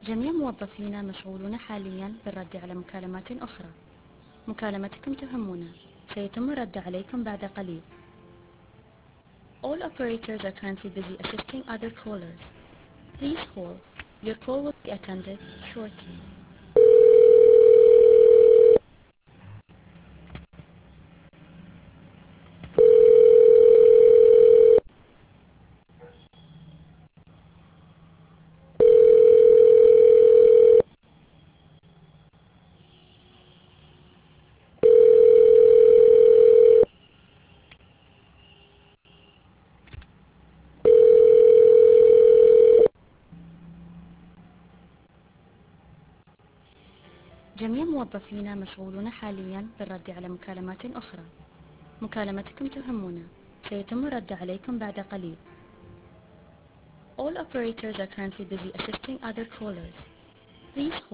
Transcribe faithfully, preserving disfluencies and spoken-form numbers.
جميع موظفينا مشغولون حاليا بالرد على مكالمات أخرى. مكالمتكم تهمنا، سيتم الرد عليكم بعد قليل. All operators are currently busy assisting other callers. Please hold. Your call will be attended shortly. جميع موظفينا مشغولون حاليا بالرد على مكالمات أخرى. مكالمتكم تهمنا، سيتم الرد عليكم بعد قليل. All operators are currently busy assisting other callers. Please hold.